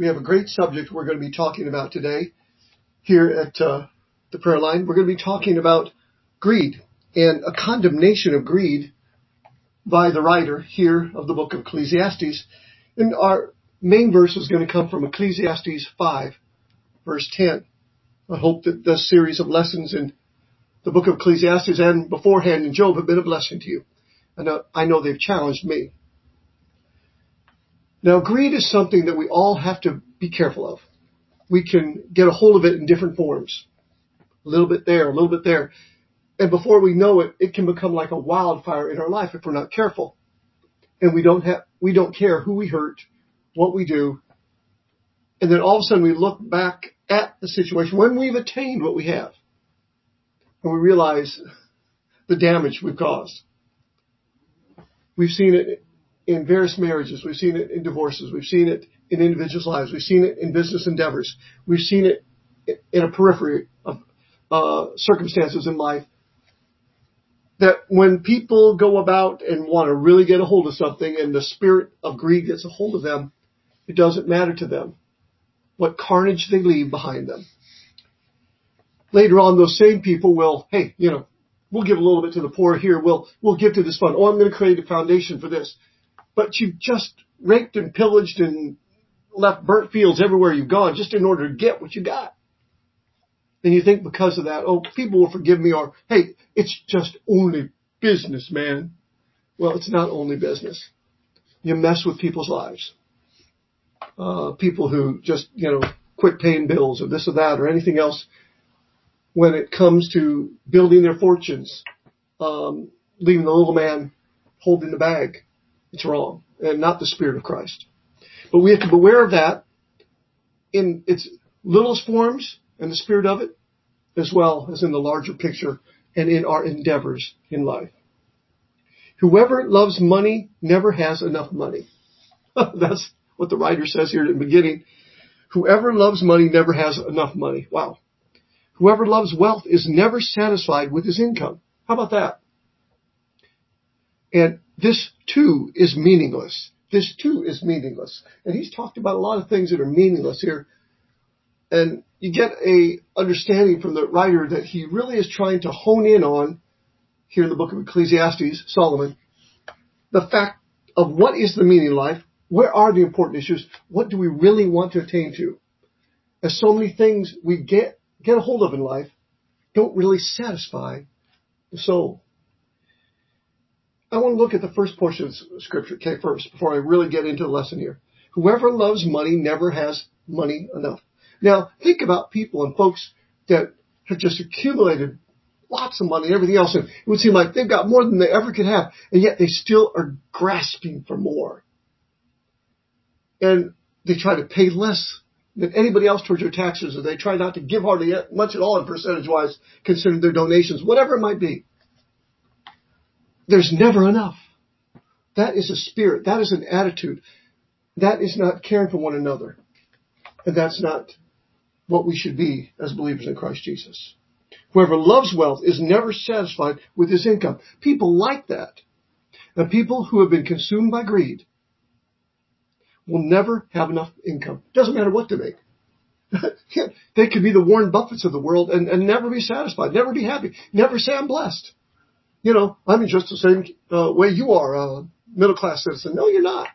We have a great subject we're going to be talking about today here at the prayer line. We're going to be talking about greed and a condemnation of greed by the writer here of the book of Ecclesiastes. And our main verse is going to come from Ecclesiastes 5, verse 10. I hope that this series of lessons in the book of Ecclesiastes and beforehand in Job have been a blessing to you. I know they've challenged me. Now, greed is something that we all have to be careful of. We can get a hold of it in different forms. A little bit there, a little bit there. And before we know it, it can become like a wildfire in our life if we're not careful. And we don't care who we hurt, what we do. And then all of a sudden we look back at the situation when we've attained what we have. And we realize the damage we've caused. We've seen it in various marriages. We've seen it in divorces. We've seen it in individuals' lives. We've seen it in business endeavors. We've seen it in a periphery of circumstances in life. That when people go about and want to really get a hold of something and the spirit of greed gets a hold of them, it doesn't matter to them what carnage they leave behind them. Later on, those same people will, we'll give a little bit to the poor here. We'll give to this fund. I'm going to create a foundation for this. But you've just raked and pillaged and left burnt fields everywhere you've gone just in order to get what you got. And you think because of that, people will forgive me, or, hey, it's just only business, man. Well, it's not only business. You mess with people's lives. People who just, quit paying bills or this or that or anything else when it comes to building their fortunes, leaving the little man holding the bag. It's wrong and not the Spirit of Christ. But we have to beware of that in its littlest forms and the spirit of it, as well as in the larger picture and in our endeavors in life. Whoever loves money never has enough money. That's what the writer says here at the beginning. Whoever loves money never has enough money. Wow. Whoever loves wealth is never satisfied with his income. How about that? And this too is meaningless. This too is meaningless. And he's talked about a lot of things that are meaningless here. And you get a understanding from the writer that he really is trying to hone in on, here in the book of Ecclesiastes, Solomon, the fact of what is the meaning of life, where are the important issues, what do we really want to attain to. As so many things we get a hold of in life don't really satisfy the soul. I want to look at the first portion of Scripture, first, before I really get into the lesson here. Whoever loves money never has money enough. Now, think about people and folks that have just accumulated lots of money and everything else, and it would seem like they've got more than they ever could have, and yet they still are grasping for more. And they try to pay less than anybody else towards their taxes, or they try not to give hardly much at all in percentage-wise, considering their donations, whatever it might be. There's never enough. That is a spirit. That is an attitude. That is not caring for one another. And that's not what we should be as believers in Christ Jesus. Whoever loves wealth is never satisfied with his income. People like that. And people who have been consumed by greed will never have enough income. Doesn't matter what they make. They could be the Warren Buffetts of the world and never be satisfied, never be happy, never say I'm blessed. I'm just the same way you are, a middle-class citizen. No, you're not.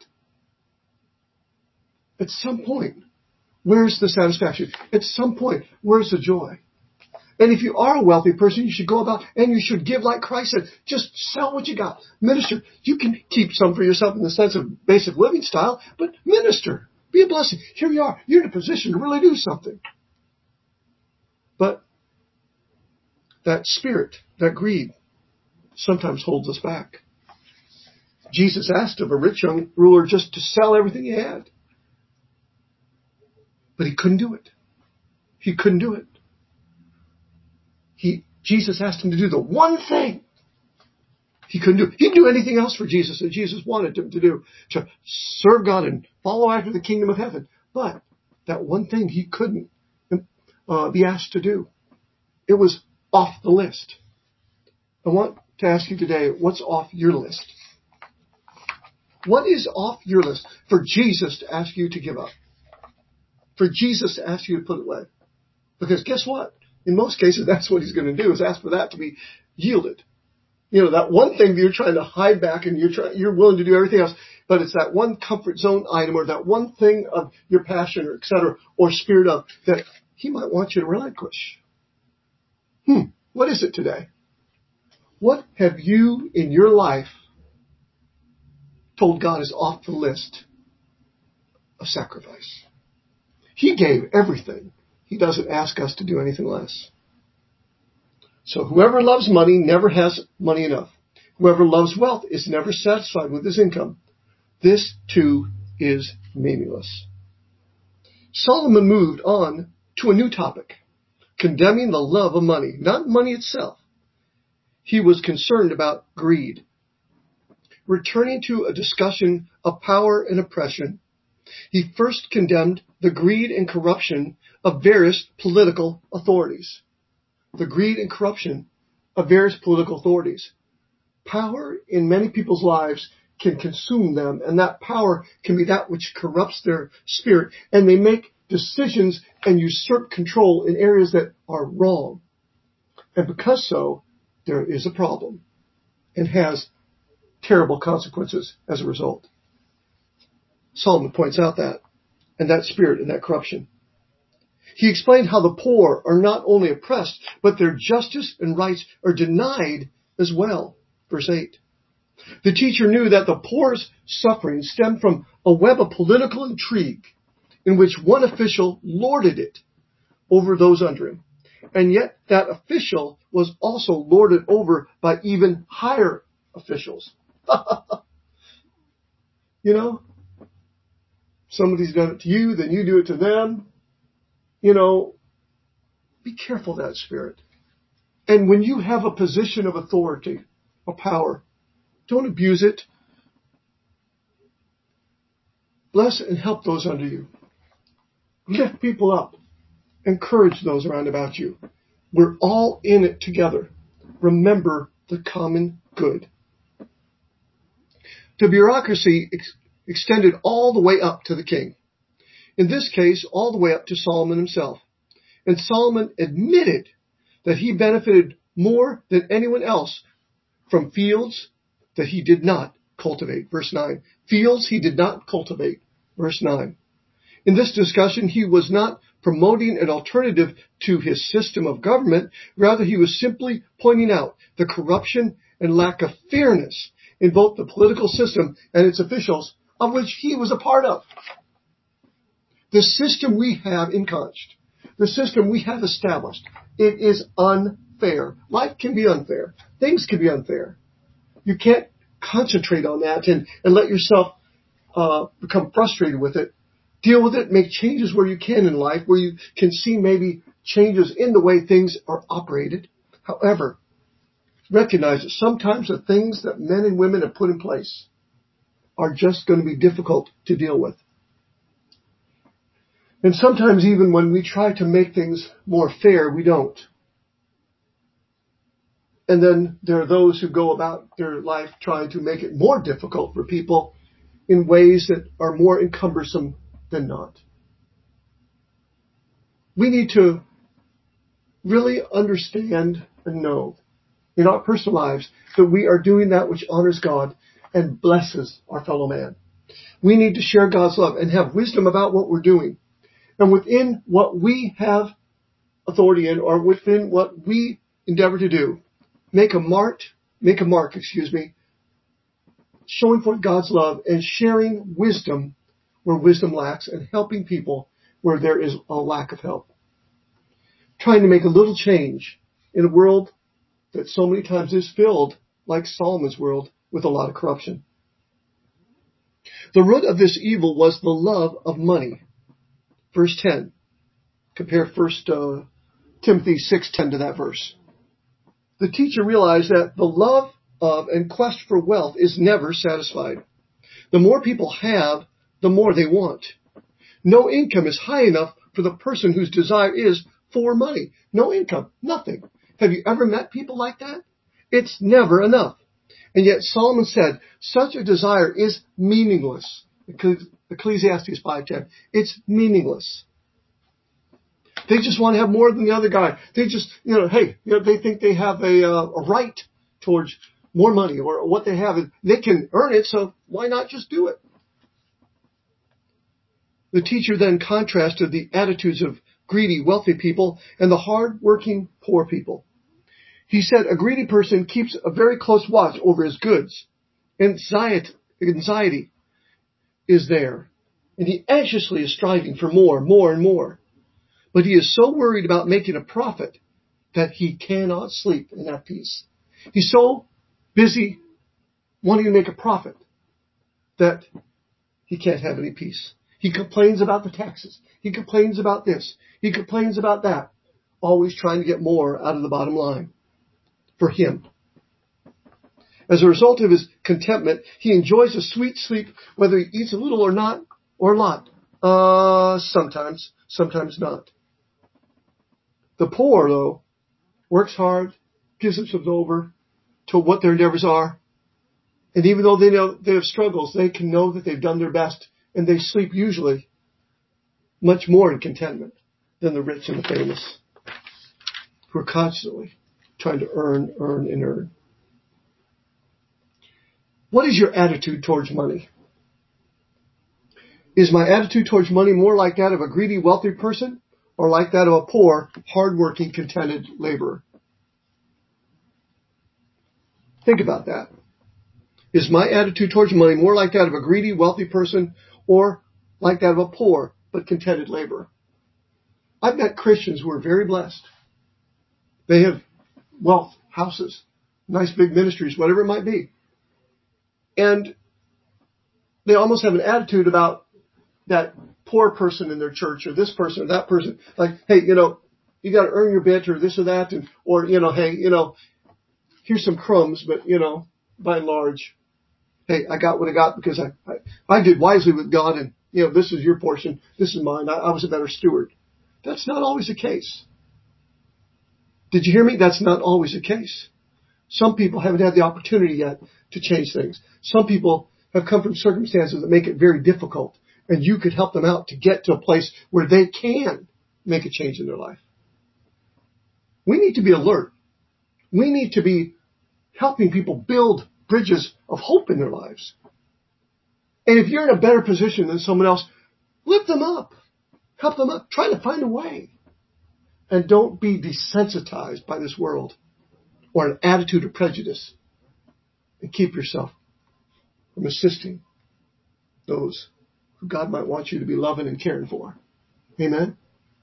At some point, where's the satisfaction? At some point, where's the joy? And if you are a wealthy person, you should go about and you should give like Christ said. Just sell what you got. Minister. You can keep some for yourself in the sense of basic living style, but minister. Be a blessing. Here you are. You're in a position to really do something. But that spirit, that greed, sometimes holds us back. Jesus asked of a rich young ruler just to sell everything he had. But he couldn't do it. He couldn't do it. Jesus asked him to do the one thing he couldn't do. He'd do anything else for Jesus that Jesus wanted him to do, to serve God and follow after the kingdom of heaven. But that one thing he couldn't be asked to do. It was off the list. I want to ask you today, what's off your list? What is off your list for Jesus to ask you to give up? for Jesus to ask you to put it away. Because guess what? In most cases, that's what he's going to do, is ask for that to be yielded. That one thing that you're trying to hide back and you're willing to do everything else, but it's that one comfort zone item or that one thing of your passion or et cetera, or spirit of, that he might want you to relinquish. What is it today? What have you in your life told God is off the list of sacrifice? He gave everything. He doesn't ask us to do anything less. So whoever loves money never has money enough. Whoever loves wealth is never satisfied with his income. This too is meaningless. Solomon moved on to a new topic, condemning the love of money, not money itself. He was concerned about greed. Returning to a discussion of power and oppression, he first condemned the greed and corruption of various political authorities. The greed and corruption of various political authorities. Power in many people's lives can consume them, and that power can be that which corrupts their spirit, and they make decisions and usurp control in areas that are wrong. And because so, there is a problem and has terrible consequences as a result. Solomon points out that, and that spirit and that corruption. He explained how the poor are not only oppressed, but their justice and rights are denied as well. Verse 8. The teacher knew that the poor's suffering stemmed from a web of political intrigue in which one official lorded it over those under him. And yet that official was also lorded over by even higher officials. Somebody's done it to you, then you do it to them. Be careful of that spirit. And when you have a position of authority or power, don't abuse it. Bless and help those under you. Lift people up. Encourage those around about you. We're all in it together. Remember the common good. The bureaucracy extended all the way up to the king. In this case, all the way up to Solomon himself. And Solomon admitted that he benefited more than anyone else from fields that he did not cultivate. Verse 9. Fields he did not cultivate. Verse 9. In this discussion, he was not promoting an alternative to his system of government. Rather, he was simply pointing out the corruption and lack of fairness in both the political system and its officials, of which he was a part of. The system we have entrenched, the system we have established, it is unfair. Life can be unfair. Things can be unfair. You can't concentrate on that and let yourself become frustrated with it. Deal with it, make changes where you can in life, where you can see maybe changes in the way things are operated. However, recognize that sometimes the things that men and women have put in place are just going to be difficult to deal with. And sometimes even when we try to make things more fair, we don't. And then there are those who go about their life trying to make it more difficult for people in ways that are more encumbersome than not. We need to really understand and know in our personal lives that we are doing that which honors God and blesses our fellow man. We need to share God's love and have wisdom about what we're doing. And within what we have authority in, or within what we endeavor to do, make a mark, showing forth God's love and sharing wisdom where wisdom lacks and helping people where there is a lack of help. Trying to make a little change in a world that so many times is filled, like Solomon's world, with a lot of corruption. The root of this evil was the love of money. Verse 10. Compare 1 Timothy 6:10 to that verse. The teacher realized that the love of and quest for wealth is never satisfied. The more people have, the more they want. No income is high enough for the person whose desire is for money. No income, nothing. Have you ever met people like that? It's never enough. And yet Solomon said, such a desire is meaningless. Ecclesiastes 5:10. It's meaningless. They just want to have more than the other guy. They just, they think they have a right towards more money or what they have. They can earn it, so why not just do it? The teacher then contrasted the attitudes of greedy, wealthy people and the hard-working, poor people. He said a greedy person keeps a very close watch over his goods. Anxiety is there, and he anxiously is striving for more and more. But he is so worried about making a profit that he cannot sleep in that peace. He's so busy wanting to make a profit that he can't have any peace. He complains about the taxes. He complains about this. He complains about that. Always trying to get more out of the bottom line for him. As a result of his contentment, he enjoys a sweet sleep whether he eats a little or not, or a lot. Sometimes not. The poor, though, works hard, gives themselves over to what their endeavors are. And even though they know they have struggles, they can know that they've done their best. And they sleep usually much more in contentment than the rich and the famous, who are constantly trying to earn. What is your attitude towards money? Is my attitude towards money more like that of a greedy, wealthy person, or like that of a poor, hardworking, contented laborer? Think about that. Is my attitude towards money more like that of a greedy, wealthy person, or like that of a poor but contented laborer? I've met Christians who are very blessed. They have wealth, houses, nice big ministries, whatever it might be. And they almost have an attitude about that poor person in their church or this person or that person. Like, hey, you got to earn your bit or this or that. Here's some crumbs, but, by and large, hey, I got what I got because I did wisely with God, and, this is your portion. This is mine. I was a better steward. That's not always the case. Did you hear me? That's not always the case. Some people haven't had the opportunity yet to change things. Some people have come from circumstances that make it very difficult, and you could help them out to get to a place where they can make a change in their life. We need to be alert. We need to be helping people build bridges of hope in their lives. And if you're in a better position than someone else, lift them up. Help them up. Try to find a way. And don't be desensitized by this world or an attitude of prejudice. And keep yourself from assisting those who God might want you to be loving and caring for. Amen?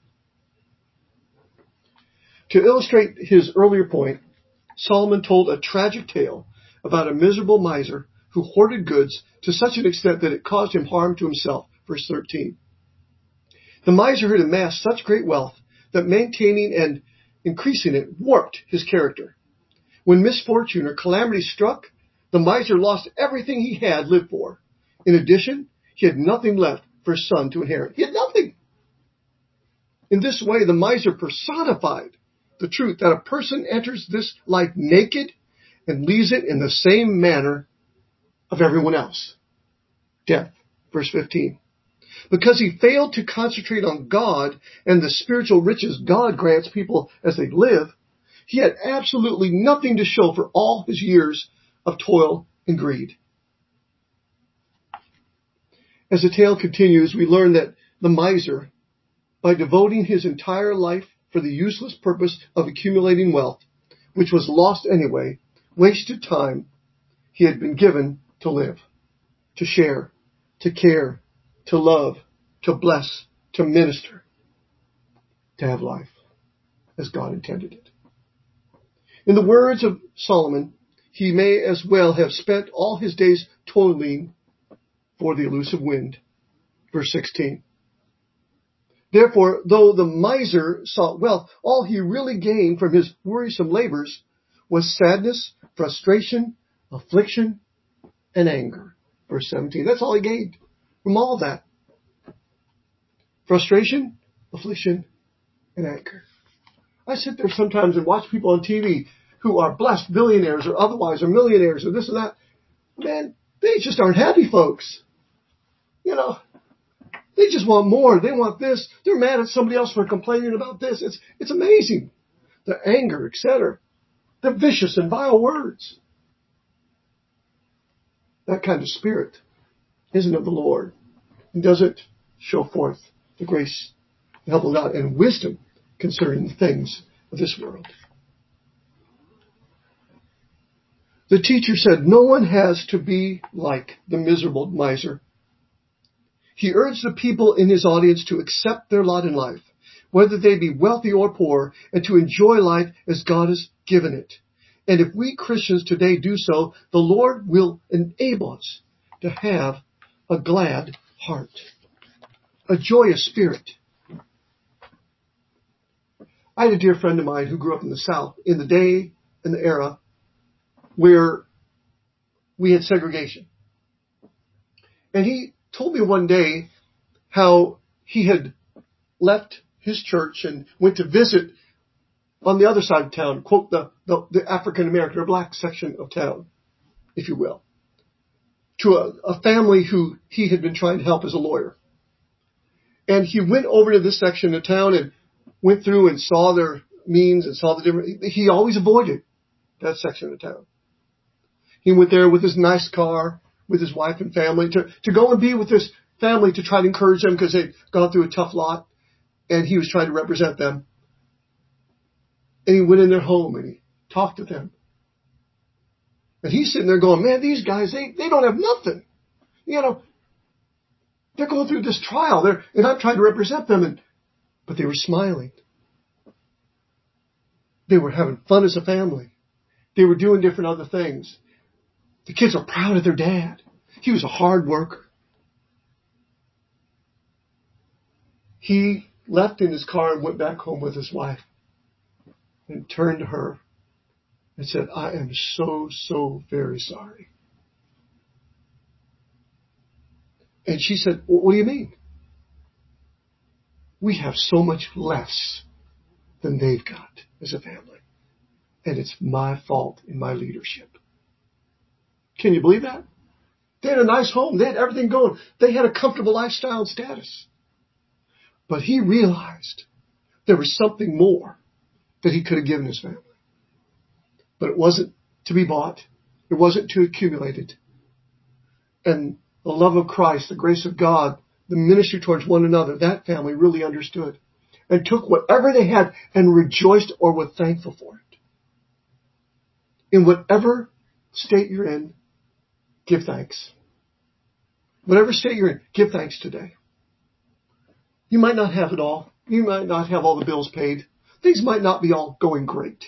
To illustrate his earlier point, Solomon told a tragic tale about a miserable miser who hoarded goods to such an extent that it caused him harm to himself. Verse 13. The miser had amassed such great wealth that maintaining and increasing it warped his character. When misfortune or calamity struck, the miser lost everything he had lived for. In addition, he had nothing left for his son to inherit. He had nothing. In this way, the miser personified the truth that a person enters this life naked and leaves it in the same manner of everyone else. Death. Verse 15. Because he failed to concentrate on God and the spiritual riches God grants people as they live, he had absolutely nothing to show for all his years of toil and greed. As the tale continues, we learn that the miser, by devoting his entire life for the useless purpose of accumulating wealth, which was lost anyway, wasted time he had been given to live, to share, to care, to love, to bless, to minister, to have life as God intended it. In the words of Solomon, he may as well have spent all his days toiling for the elusive wind. Verse 16. Therefore, though the miser sought wealth, all he really gained from his worrisome labors was sadness, frustration, affliction, and anger. Verse 17. That's all he gained from all that. Frustration, affliction, and anger. I sit there sometimes and watch people on TV who are blessed billionaires or otherwise, or millionaires or this or that. Man, they just aren't happy folks. They just want more. They want this. They're mad at somebody else for complaining about this. It's amazing. The anger, etc. The vicious and vile words. That kind of spirit isn't of the Lord. It doesn't show forth the grace, the help of God, and wisdom concerning the things of this world. The teacher said, no one has to be like the miserable miser. He urged the people in his audience to accept their lot in life, whether they be wealthy or poor, and to enjoy life as God has given it. And if we Christians today do so, the Lord will enable us to have a glad heart, a joyous spirit. I had a dear friend of mine who grew up in the South in the day and the era where we had segregation. And he told me one day how he had left his church and went to visit on the other side of town, quote, the African American or black section of town, if you will, to a family who he had been trying to help as a lawyer. And he went over to this section of town and went through and saw their means and saw the different. He always avoided that section of town. He went there with his nice car, with his wife and family, to go and be with this family to try to encourage them because they'd gone through a tough lot, and he was trying to represent them. And he went in their home and he talked to them. And he's sitting there going, man, these guys, they don't have nothing. You know, they're going through this trial. And I'm trying to represent them. But they were smiling. They were having fun as a family. They were doing different other things. The kids are proud of their dad. He was a hard worker. He left in his car and went back home with his wife and turned to her and said, I am so, so very sorry. And she said, what do you mean? We have so much less than they've got as a family. And it's my fault in my leadership. Can you believe that? They had a nice home. They had everything going. They had a comfortable lifestyle and status. But he realized there was something more that he could have given his family. But it wasn't to be bought. It wasn't to accumulate it. And the love of Christ, the grace of God, the ministry towards one another, that family really understood and took whatever they had and rejoiced or were thankful for it. In whatever state you're in, give thanks. Whatever state you're in, give thanks today. You might not have it all. You might not have all the bills paid. Things might not be all going great.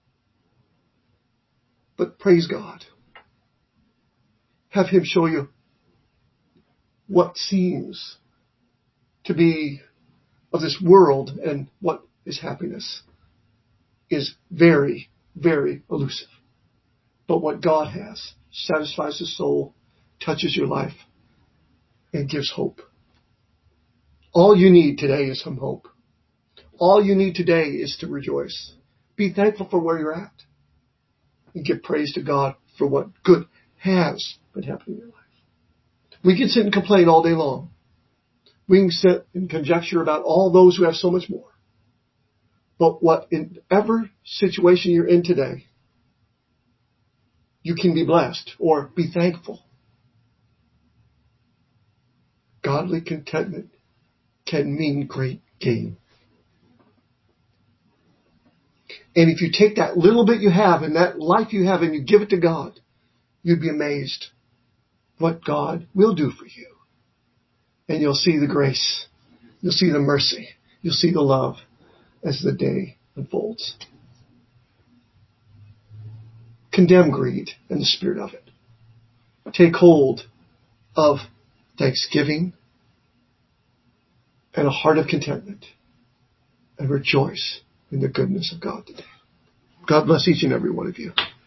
But praise God. Have Him show you what seems to be of this world and what is happiness is very, very elusive. But what God has satisfies the soul, touches your life, and gives hope. All you need today is some hope. All you need today is to rejoice. Be thankful for where you're at. And give praise to God for what good has been happening in your life. We can sit and complain all day long. We can sit and conjecture about all those who have so much more. But whatever situation you're in today, you can be blessed or be thankful. Godly contentment can mean great gain. And if you take that little bit you have and that life you have and you give it to God, you'd be amazed what God will do for you. And you'll see the grace. You'll see the mercy. You'll see the love as the day unfolds. Condemn greed and the spirit of it. Take hold of thanksgiving and a heart of contentment and rejoice in the goodness of God today. God bless each and every one of you.